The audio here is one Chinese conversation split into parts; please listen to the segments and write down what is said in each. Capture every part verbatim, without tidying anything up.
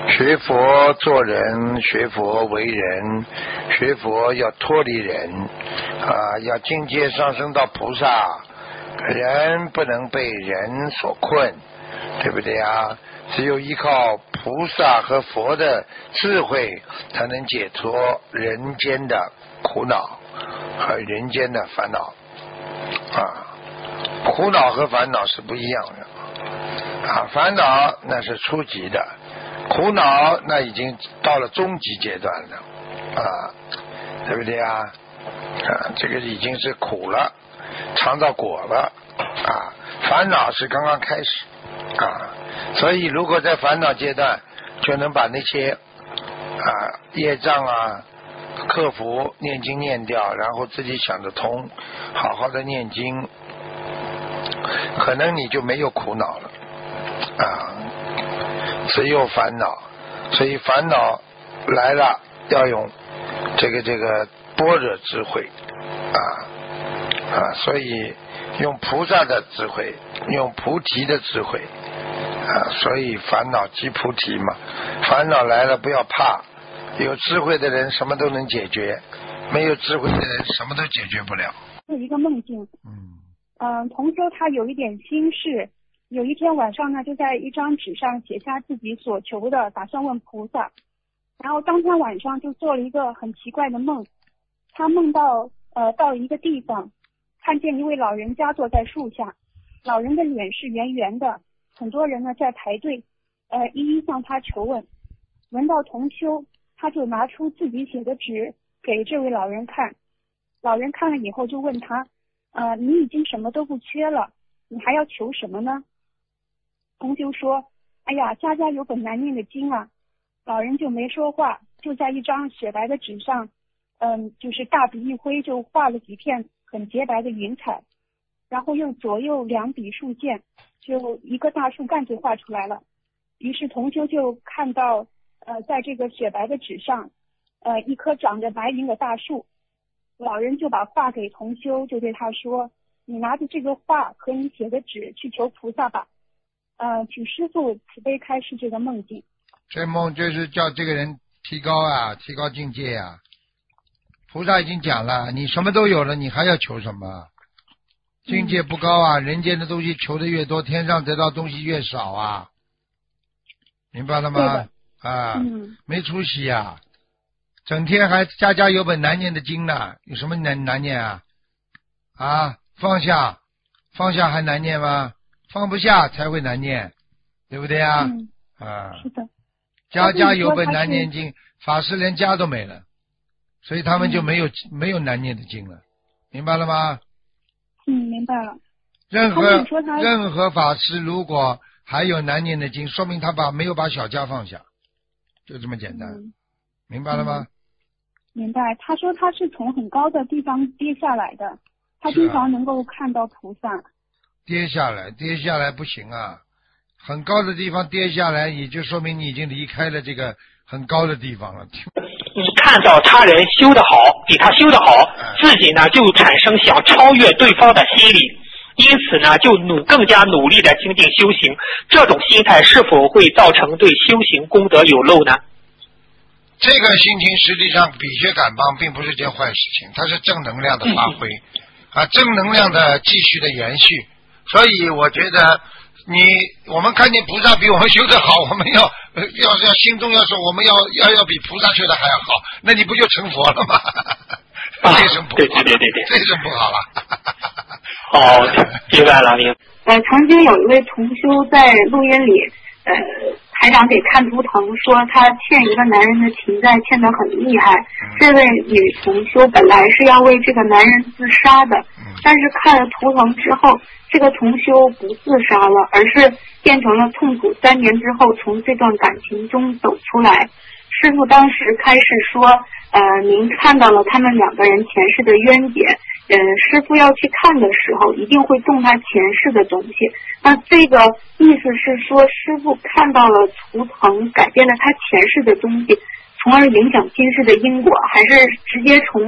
学佛做人，学佛为人，学佛要脱离人啊，要境界上升到菩萨。人不能被人所困，对不对啊？只有依靠菩萨和佛的智慧，才能解脱人间的苦恼和人间的烦恼啊。苦恼和烦恼是不一样的啊，烦恼那是初级的，苦恼那已经到了中级阶段了啊，对不对啊？啊，这个已经是苦了，尝到果了啊，烦恼是刚刚开始啊，所以如果在烦恼阶段就能把那些啊业障啊克服，念经念掉，然后自己想得通，好好的念经，可能你就没有苦恼了啊，只有烦恼。所以烦恼来了要用这个这个般若智慧啊啊，所以用菩萨的智慧，用菩提的智慧啊，所以烦恼即菩提嘛。烦恼来了不要怕，有智慧的人什么都能解决，没有智慧的人什么都解决不了。 是一个梦境。嗯嗯，同修他有一点心事，有一天晚上呢，就在一张纸上写下自己所求的，打算问菩萨。然后当天晚上就做了一个很奇怪的梦，他梦到呃到一个地方，看见一位老人家坐在树下，老人的脸是圆圆的，很多人呢在排队，呃一一向他求问。闻到同修，他就拿出自己写的纸给这位老人看。老人看了以后就问他，呃你已经什么都不缺了，你还要求什么呢？同修说，哎呀，家家有本难念的经啊。老人就没说话，就在一张雪白的纸上，嗯，就是大笔一挥就画了几片很洁白的云彩，然后用左右两笔竖线，就一个大树干就画出来了。于是同修就看到，呃，在这个雪白的纸上，呃，一棵长着白云的大树。老人就把画给同修，就对他说，你拿着这个画和你写的纸去求菩萨吧。呃，请师父慈悲开示这个梦境。 这梦就是叫这个人提高啊，提高境界啊。菩萨已经讲了，你什么都有了，你还要求什么？境界不高啊，人间的东西求的越多，天上得到东西越少啊。明白了吗？啊、嗯，没出息啊，整天还家家有本难念的经呢，有什么难难念啊？啊，放下，放下还难念吗？放不下才会难念，对不对啊？ 嗯， 啊， 是的。 家家有本难念经，法师连家都没了，所以他们就没有、嗯、没有难念的经了，明白了吗？ 嗯，明白了。 任何任何法师如果还有难念的经，说明他把没有把小家放下，就这么简单，嗯、明白了吗、嗯？ 明白。他说他是从很高的地方跌下来的，他经常能够看到菩萨。 跌下来，跌下来不行啊！很高的地方跌下来，也就说明你已经离开了这个很高的地方了。 你看到他人修得好，比他修得好，自己呢就产生想超越对方的心理，因此呢就努更加努力的精进修行。这种心态是否会造成对修行功德有漏呢？ 这个心情实际上比学感邦并不是件坏事情，它是正能量的发挥、嗯、啊，正能量的继续的延续。所以我觉得你我们看见菩萨比我们修得好，我们要要要心中要说我们要要要比菩萨修得还要好，那你不就成佛了吗？ 啊， 这什么不好？ 对对对对对， 这什么不好了？ 好，明白了，明白。 呃，曾经有一位同修在录音里，呃，台长给看图腾说他欠一个男人的情债欠得很厉害，嗯、这位女同修本来是要为这个男人自杀的，嗯、但是看了图腾之后，这个同修不自杀了，而是变成了痛苦三年之后从这段感情中走出来。师父当时开始说，呃，您看到了他们两个人前世的冤结，呃，师父要去看的时候，一定会动他前世的东西。那这个意思是说，师父看到了图腾，改变了他前世的东西，从而影响今世的因果，还是直接从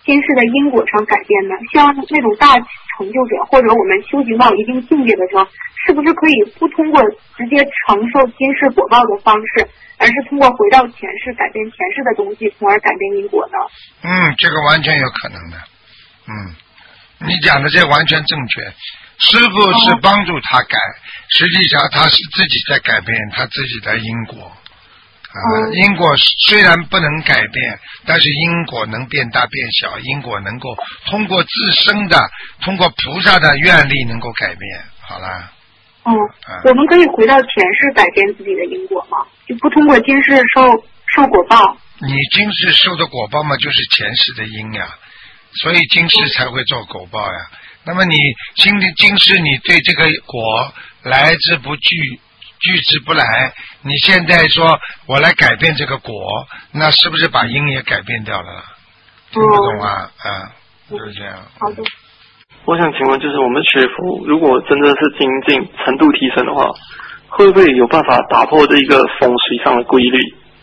今世的因果上改变呢？像那种大成就者，或者我们修行到一定境界的时候，是不是可以不通过直接承受今世果报的方式，而是通过回到前世改变前世的东西，从而改变因果呢？ 嗯，这个完全有可能的。嗯，你讲的这完全正确。师父是帮助他改，哦、实际上他是自己在改变他自己的因果。啊、呃，因果虽然不能改变，但是因果能变大变小，因果能够通过自身的，通过菩萨的愿力能够改变。好了。 嗯，啊、我们可以回到前世改变自己的因果吗？就不通过今世受受果报？ 你今世受的果报嘛，就是前世的因呀，所以今世才会做果报呀。嗯、那么你今今世你对这个果来之不拒。拒之不来，你现在说我来改变这个果，那是不是把因也改变掉了？听不懂啊？啊、嗯，就是这样。 好的。 我想请问，就是我们学佛，如果真的是精进程度提升的话，会不会有办法打破这一个风水上的规律？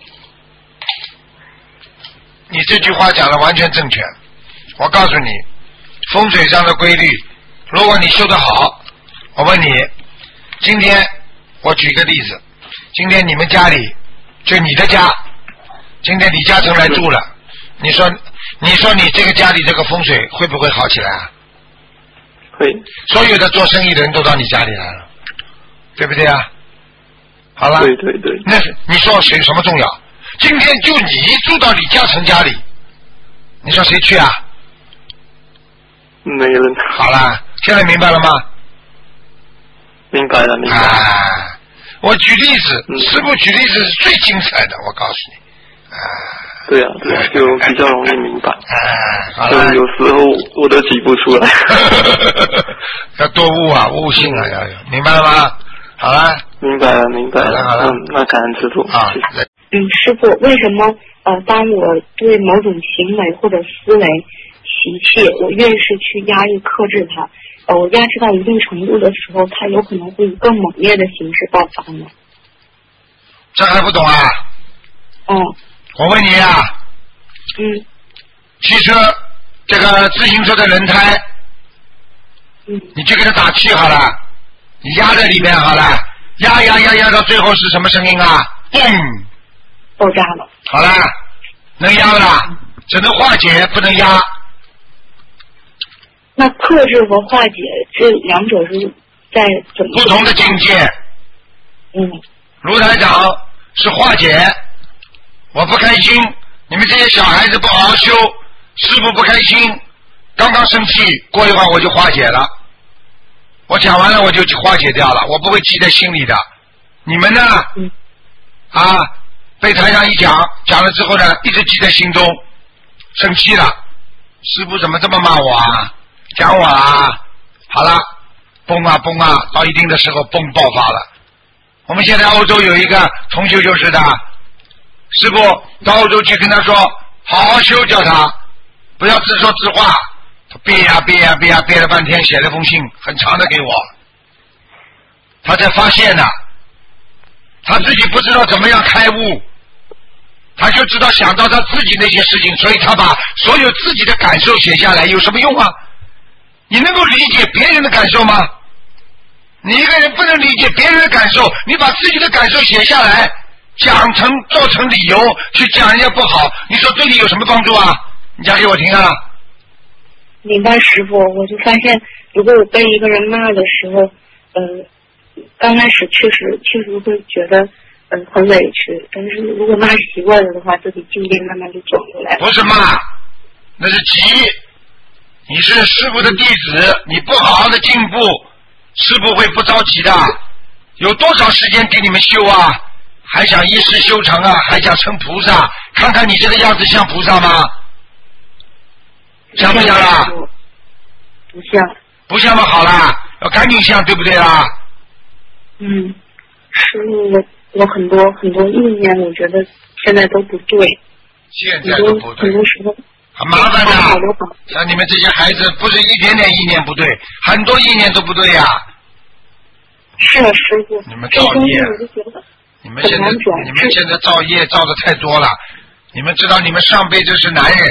你这句话讲的完全正确。我告诉你，风水上的规律，如果你修得好，我问你，今天。我举个例子，今天你们家里，就你的家，今天李嘉诚来住了，你说，你说你这个家里这个风水会不会好起来啊？ 会。 所有的做生意的人都到你家里来了，对不对啊？好了。 对对对。 那你说谁什么重要？今天就你住到李嘉诚家里，你说谁去啊？ 没人。 好了，现在明白了吗？ 明白了，明白了。 啊，我举例子，嗯、师父举例子是最精彩的，我告诉你。啊， 对啊，对啊，就比较容易明白。 啊，好了。 有时候我都举不出来。 要多悟啊，悟性啊，要有，明白了吗？好了。 明白了，明白了。 好了，好了。 嗯，那感恩师父。 啊。 嗯，师父，为什么呃，当我对某种行为或者思维习气，我越是去压抑克制它？呃，我压制到一定程度的时候，它有可能会以更猛烈的形式爆发呢。 这还不懂啊？ 嗯。 我问你啊。 嗯。 汽车这个自行车的轮胎， 嗯， 你去给它打气好了，你压在里面好了，压压压压到最后是什么声音啊？嘣！ 爆炸了。 好了，能压不啦？只能化解，不能压。 那克制和化解这两者是在怎么不同的境界？ 嗯， 卢台长是化解，我不开心，你们这些小孩子不好好修，师父不开心，刚刚生气，过一会儿我就化解了，我讲完了我就化解掉了，我不会记在心里的。你们呢？ 嗯， 啊，被台上一讲，讲了之后呢，一直记在心中，生气了，师父怎么这么骂我啊？讲我啊，好了，崩啊崩啊，到一定的时候崩爆发了。我们现在欧洲有一个同修就是的，师傅到欧洲去跟他说，好好修，叫他不要自说自话，他憋呀憋呀憋呀憋了半天，写了封信很长的给我，他才发现呢，他自己不知道怎么样开悟，他就知道想到他自己那些事情，所以他把所有自己的感受写下来，有什么用啊？你能够理解别人的感受吗？你一个人不能理解别人的感受，你把自己的感受写下来，讲成做成理由去讲人家不好，你说对你有什么帮助啊？你讲给我听啊。 明白，师傅，我就发现，如果我被一个人骂的时候，呃，刚开始确实确实会觉得嗯、呃、很委屈，但是如果骂习惯了的话，自己境界慢慢就转过来了。 不是骂，那是急。你是师父的弟子，你不好好的进步，师父会不着急的。有多少时间给你们修啊？还想一时修成啊？还想成菩萨？看看你这个样子像菩萨吗？像不像啦？ 不像。 不像嘛，好啦，要赶紧像，对不对啦？ 嗯，师父，我我很多很多意念，我觉得现在都不对。 现在都不对。 很多时候。 很麻烦的，像你们这些孩子，不是一点点意念不对，很多意念都不对呀、啊。 是的，师傅。 你们造业，你们现在你们现在造业造的太多了。你们知道，你们上辈子是男人，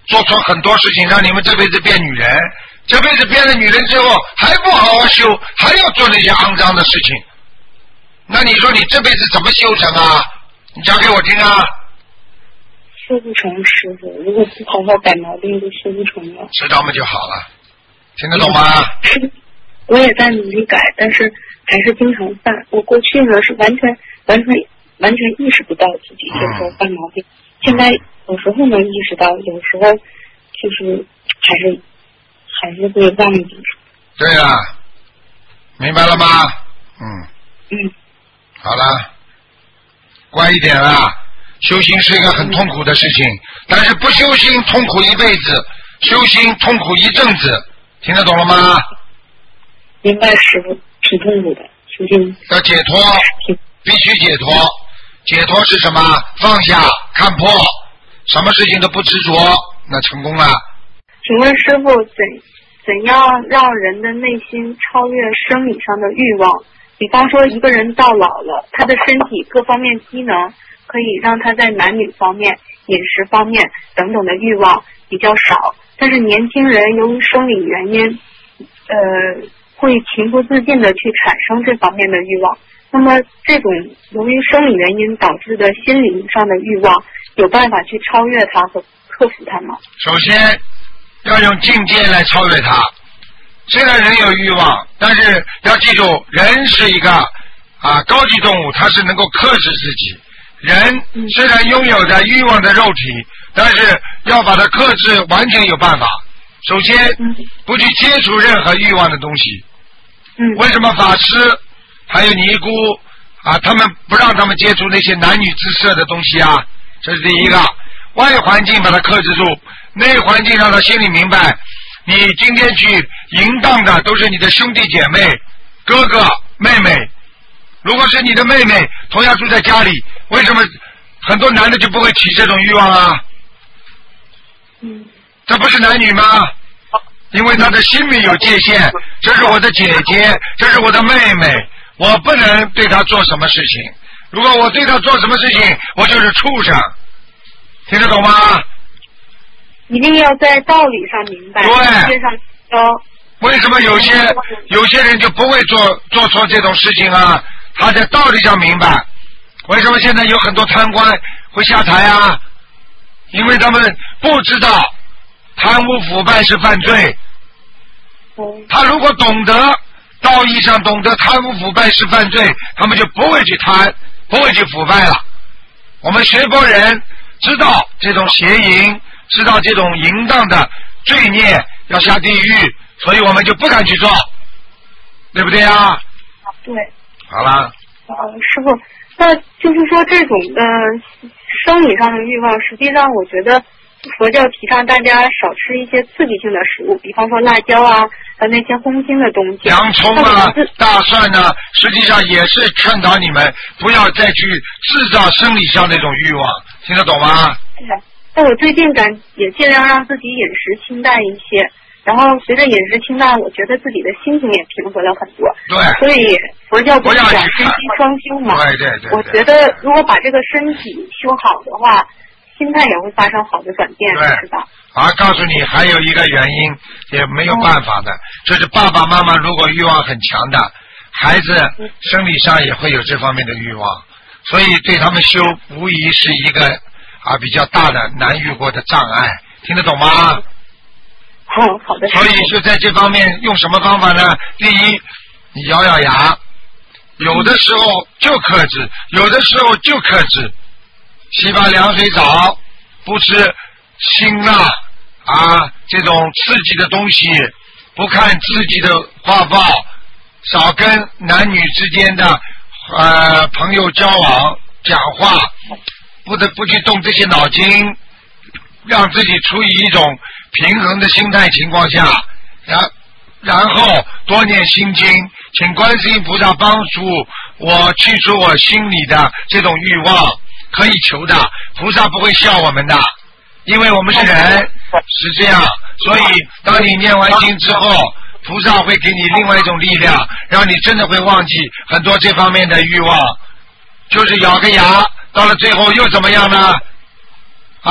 做错很多事情，让你们这辈子变女人，这辈子变了女人之后还不好好修，还要做那些肮脏的事情，那你说你这辈子怎么修成啊？你讲给我听啊。 修不成，师傅，如果不好好改毛病就修不成了。 知道吗就好了，听得懂吗？ 我也在努力改，但是还是经常犯。我过去呢是完全完全完全意识不到自己这时候犯毛病，嗯、现在有时候能意识到，有时候就是还是还是会忘记。 对呀、啊，明白了吗？嗯嗯， 好了，乖一点啦。修行是一个很痛苦的事情，但是不修心痛苦一辈子，修心痛苦一阵子，听得懂了吗？ 明白，师傅，挺痛苦的，修行要解脱，必须解脱。解脱是什么？放下，看破，什么事情都不执着，那成功了。 请问师傅，怎怎样让人的内心超越生理上的欲望？比方说，一个人到老了，他的身体各方面机能可以让他在男女方面、饮食方面等等的欲望比较少，但是年轻人由于生理原因，呃，会情不自禁的去产生这方面的欲望。那么，这种由于生理原因导致的心理上的欲望，有办法去超越它和克服它吗？ 首先，要用境界来超越它。虽然人有欲望，但是要记住，人是一个啊高级动物，它是能够克制自己。人虽然拥有着欲望的肉体，但是要把它克制，完全有办法。首先，不去接触任何欲望的东西。 嗯， 为什么法师还有尼姑啊，他们不让他们接触那些男女之色的东西啊？这是第一个。外环境把它克制住，内环境让他心里明白，你今天去淫荡的都是你的兄弟姐妹、哥哥、妹妹。如果是你的妹妹，同样住在家里，为什么很多男的就不会起这种欲望啊？ 嗯， 这不是男女吗？因为他的心里有界限，这是我的姐姐，这是我的妹妹，我不能对她做什么事情。如果我对她做什么事情，我就是畜生。听得懂吗？ 一定要在道理上明白， 对， 上要。 为什么有些有些人就不会做做错这种事情啊？他在道理上明白。为什么现在有很多贪官会下台啊？因为他们不知道贪污腐败是犯罪。他如果懂得道义上懂得贪污腐败是犯罪，他们就不会去贪，不会去腐败了。我们学佛人知道这种邪淫，知道这种淫荡的罪孽要下地狱，所以我们就不敢去做，对不对啊？ 对。 好了。 呃，师傅，那就是说这种的生理上的欲望，实际上我觉得佛教提倡大家少吃一些刺激性的食物，比方说辣椒啊和那些荤腥的东西。 洋葱啊、大蒜呢、啊，实际上也是劝导你们不要再去制造生理上那种欲望，听得懂吗？ 对。但我最近敢也尽量让自己饮食清淡一些。然后随着饮食清淡，我觉得自己的心情也平和了很多。 对， 所以佛教不是讲身心双修嘛？ 对对 对, 对。 我觉得如果把这个身体修好的话，心态也会发生好的转变，是吧？ 啊，告诉你还有一个原因，也没有办法的，就是爸爸妈妈如果欲望很强的，孩子生理上也会有这方面的欲望，所以对他们修无疑是一个啊比较大的难遇过的障碍，听得懂吗？ 好、哦、好的。 所以就在这方面用什么方法呢？第一，你咬咬牙，有的时候就克制，有的时候就克制。洗把凉水澡，不吃辛辣啊这种刺激的东西，不看刺激的画报，少跟男女之间的呃朋友交往讲话，不得不去动这些脑筋，让自己处于一种平衡的心态情况下，然然后多念心经，请观世音菩萨帮助我去除我心里的这种欲望，可以求的，菩萨不会笑我们的，因为我们是人，是这样，所以当你念完经之后，菩萨会给你另外一种力量，让你真的会忘记很多这方面的欲望，就是咬个牙，到了最后又怎么样呢？啊，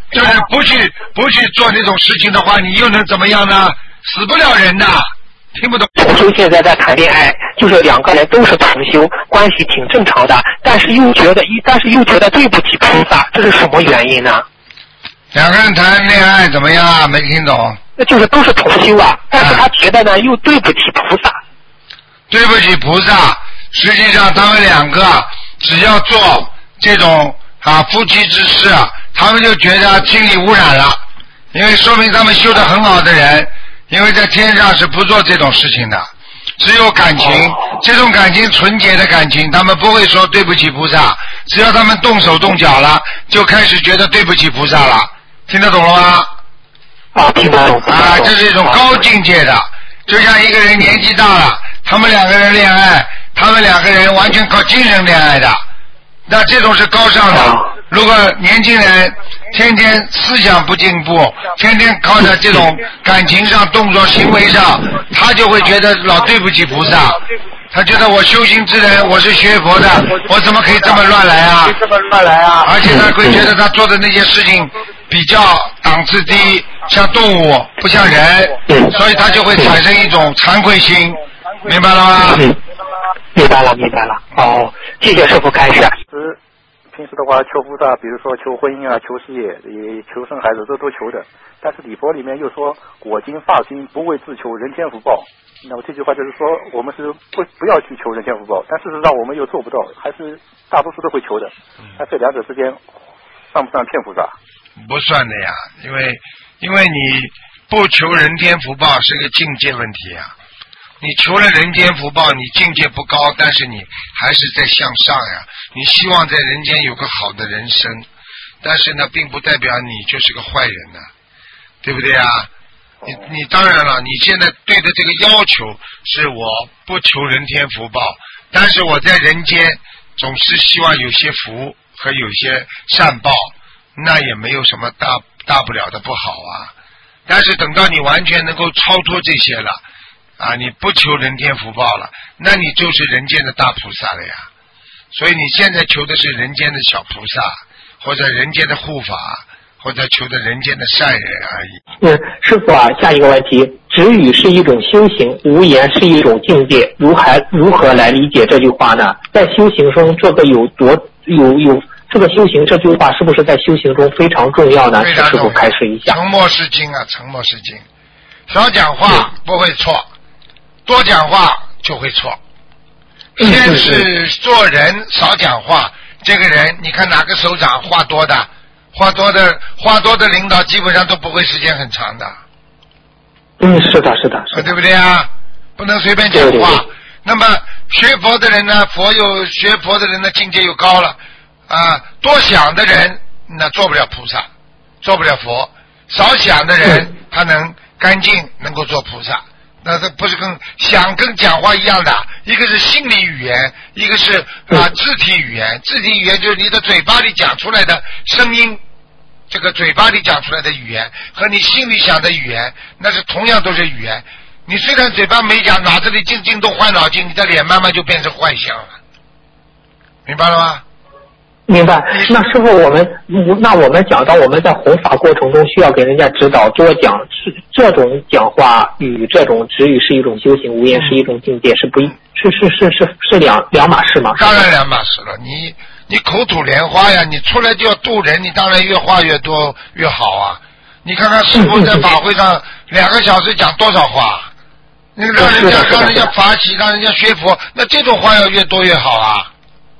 就是不去不去做那种事情的话，你又能怎么样呢？死不了人的。听不懂。 同修现在在谈恋爱，就是两个人都是同修，关系挺正常的，但是又觉得，但是又觉得对不起菩萨，这是什么原因呢？ 两个人谈恋爱怎么样啊？没听懂。 那就是都是同修啊，但是他觉得呢，又对不起菩萨。 对不起菩萨，实际上他们两个只要做这种啊夫妻之事，他们就觉得心理污染了，因为说明他们修得很好的人。因为在天上是不做这种事情的，只有感情，这种感情纯洁的感情，他们不会说对不起菩萨，只要他们动手动脚了，就开始觉得对不起菩萨了，听得懂了吗？ 啊，听得懂。 啊，这是一种高境界的，就像一个人年纪大了，他们两个人恋爱，他们两个人完全靠精神恋爱的，那这种是高尚的。如果年轻人天天思想不进步，天天靠在这种感情上、动作、行为上，他就会觉得老对不起菩萨。他觉得我修行之人，我是学佛的，我怎么可以这么乱来啊？这么乱来啊！而且他会觉得他做的那些事情比较档次低，像动物不像人，所以他就会产生一种惭愧心，明白了吗？ 明白了，明白了。哦，谢谢师父开示。 平时的话求菩萨，比如说求婚姻啊、求事业、也求生孩子，这都求的。但是礼佛里面又说果经发心不为自求人天福报。那么这句话就是说我们是不不要去求人天福报，但事实上我们又做不到，还是大多数都会求的。那这两者之间算不算骗菩萨？ 不算的呀，因为因为你不求人天福报是个境界问题啊。你求了人间福报，你境界不高，但是你还是在向上呀。你希望在人间有个好的人生，但是呢，并不代表你就是个坏人呢，对不对啊？你你当然了，你现在对的这个要求是我不求人天福报，但是我在人间总是希望有些福和有些善报，那也没有什么大大不了的不好啊。但是等到你完全能够超脱这些了。啊，你不求人天福报了，那你就是人间的大菩萨了呀。所以你现在求的是人间的小菩萨，或者人间的护法，或者求的人间的善人而已。 嗯，师父啊，下一个问题，止语是一种修行，无言是一种境界，如何如何来理解这句话呢？在修行中，这个有多有有这个修行这句话是不是在修行中非常重要呢？ 非常重要。 师父开示一下。 沉默是金啊，沉默是金。少讲话不会错。多讲话就会错。先是做人少讲话，这个人你看哪个首长话多的，话多的话多的领导基本上都不会时间很长的。 嗯，是的，是的，是的， 对不对啊？不能随便讲话。对对对。那么学佛的人呢，佛有学佛的人的境界又高了啊，多想的人那做不了菩萨，做不了佛；少想的人、嗯、他能干净，能够做菩萨。那这不是跟想跟讲话一样的，一个是心理语言，一个是啊肢体语言。肢体语言就是你的嘴巴里讲出来的声音，这个嘴巴里讲出来的语言和你心里想的语言，那是同样都是语言。你虽然嘴巴没讲，脑子里静静动坏脑筋，你的脸慢慢就变成坏相了，明白了吗？ 明白。那师父，我们那我们讲到我们在弘法过程中需要给人家指导，多讲是这种讲话与这种止语是一种修行，无言是一种境界，是不一是是是是是两两码事吗？ 当然两码事了。你你口吐莲花呀，你出来就要渡人，你当然越话越多越好啊。你看看师父在法会上两个小时讲多少话，那让人家让人家法喜，让人家学佛，那这种话要越多越好啊。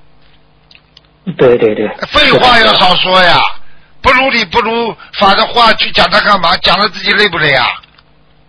对对对， 废话要少说呀，不如理不如法的话去讲它干嘛？讲了自己累不累啊？